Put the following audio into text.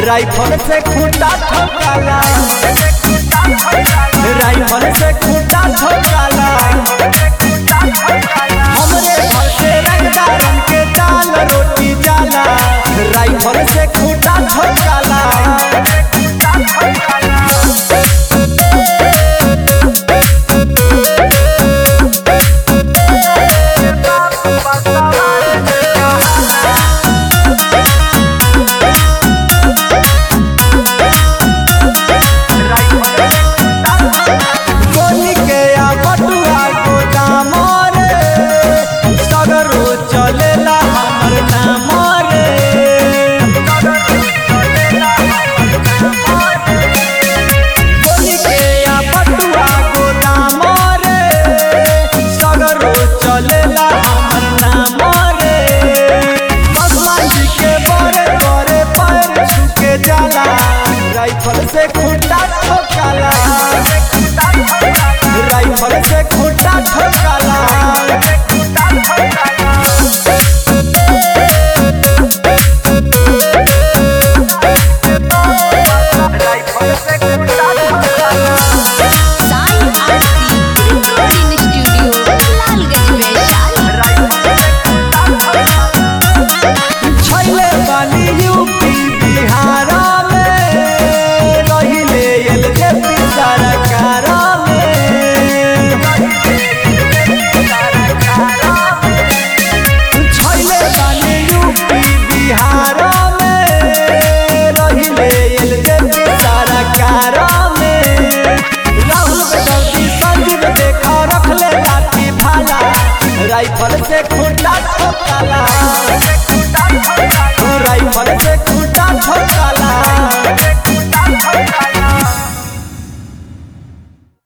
Rifle से खूंटा ठोकाला, rifle से खूंटा ठोकाला। हमरे घर से रंगदारन के दाल रोटी जाला, राइफल से खूंटा ठोकाला। राइफल से खूंटा ठोकाला, राइफल से खूंटा ठोकाला। राइफल से